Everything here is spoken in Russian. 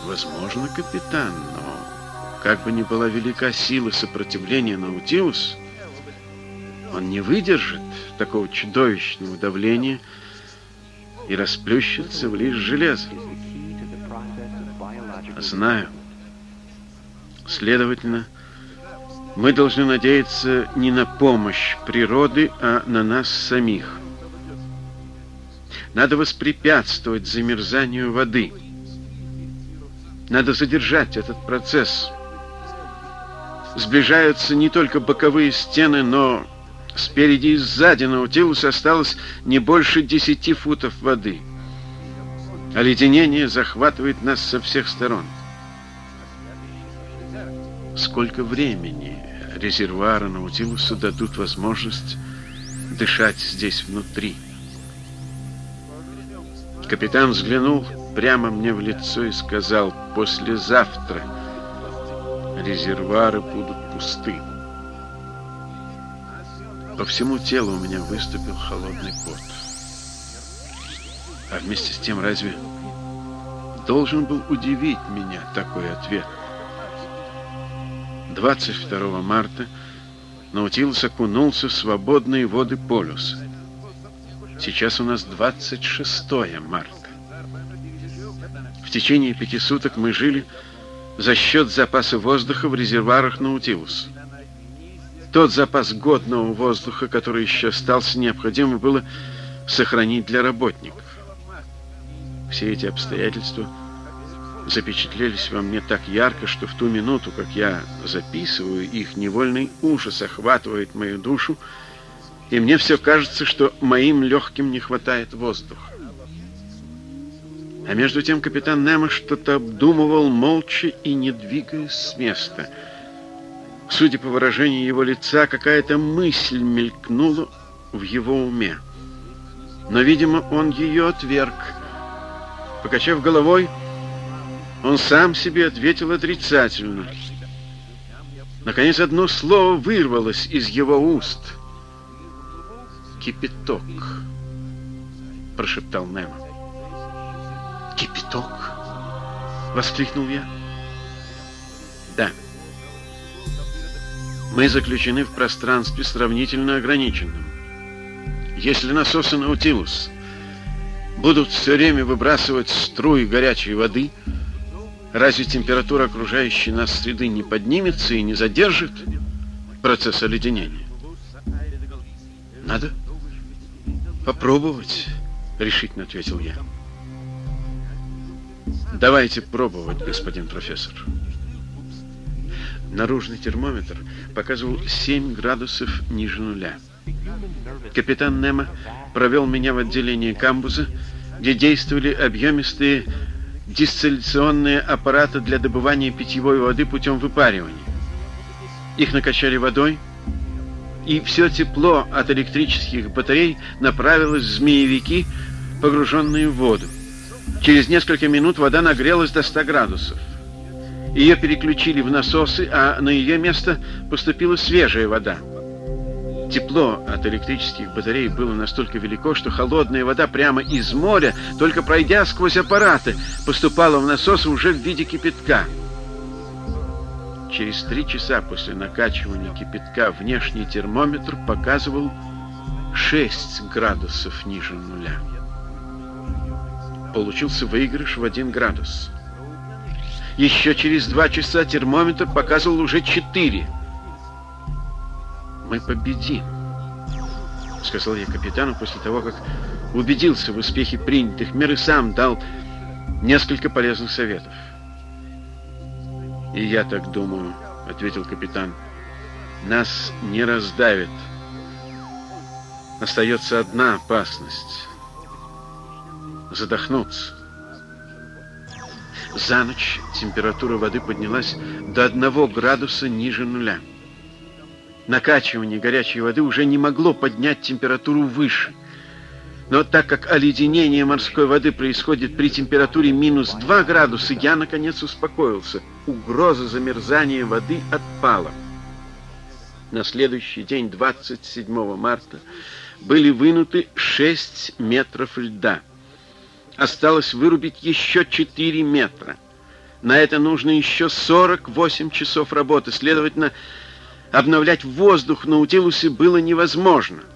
Возможно, капитан, но как бы ни была велика сила сопротивления Наутилус, он не выдержит такого чудовищного давления и расплющится в лишь железо. Знаю. Следовательно, мы должны надеяться не на помощь природы, а на нас самих. Надо воспрепятствовать замерзанию воды. Надо задержать этот процесс. Сближаются не только боковые стены, но спереди и сзади Наутилуса осталось не больше 10 футов воды. Оледенение захватывает нас со всех сторон. Сколько времени резервуары Наутилуса дадут возможность дышать здесь внутри? Капитан взглянул прямо мне в лицо и сказал: послезавтра резервуары будут пусты. По всему телу у меня выступил холодный пот. А вместе с тем, разве должен был удивить меня такой ответ? 22 марта Наутилус окунулся в свободные воды полюса. Сейчас у нас 26 марта. В течение 5 суток мы жили за счет запаса воздуха в резервуарах Наутилуса. Тот запас годного воздуха, который еще остался, необходимо было сохранить для работников. Все эти обстоятельства запечатлелись во мне так ярко, что в ту минуту, как я записываю их, невольный ужас охватывает мою душу, и мне все кажется, что моим легким не хватает воздуха. А между тем капитан Немо что-то обдумывал молча и не двигаясь с места. Судя по выражению его лица, какая-то мысль мелькнула в его уме. Но, видимо, он ее отверг. Покачав головой, он сам себе ответил отрицательно. Наконец, одно слово вырвалось из его уст. «Кипяток», — прошептал Немо. «Кипяток?» — воскликнул я. «Да. Мы заключены в пространстве сравнительно ограниченном. Если насосы Наутилус будут все время выбрасывать струи горячей воды, разве температура окружающей нас среды не поднимется и не задержит процесс оледенения? Надо попробовать, решительно ответил я. Давайте пробовать, господин профессор. Наружный термометр показывал 7 градусов ниже нуля. Капитан Немо провел меня в отделение камбуза, где действовали объемистые дистилляционные аппараты для добывания питьевой воды путем выпаривания. Их накачали водой, и все тепло от электрических батарей направилось в змеевики, погруженные в воду. Через несколько минут вода нагрелась до 100 градусов. Ее переключили в насосы, а на ее место поступила свежая вода. Тепло от электрических батарей было настолько велико, что холодная вода прямо из моря, только пройдя сквозь аппараты, поступала в насосы уже в виде кипятка. Через 3 часа после накачивания кипятка внешний термометр показывал 6 градусов ниже нуля. Получился выигрыш в 1 градус. Еще через 2 часа термометр показывал уже 4. «Мы победим», — сказал я капитану после того, как убедился в успехе принятых мер и сам дал несколько полезных советов. «И я так думаю», — ответил капитан. «Нас не раздавит. Остается одна опасность — задохнуться». За ночь температура воды поднялась до 1 градуса ниже нуля. Накачивание горячей воды уже не могло поднять температуру выше. Но так как оледенение морской воды происходит при температуре минус 2 градуса, я, наконец, успокоился. Угроза замерзания воды отпала. На следующий день, 27 марта, были вынуты 6 метров льда. Осталось вырубить еще 4 метра. На это нужно еще 48 часов работы. Следовательно, обновлять воздух в Наутилусе было невозможно.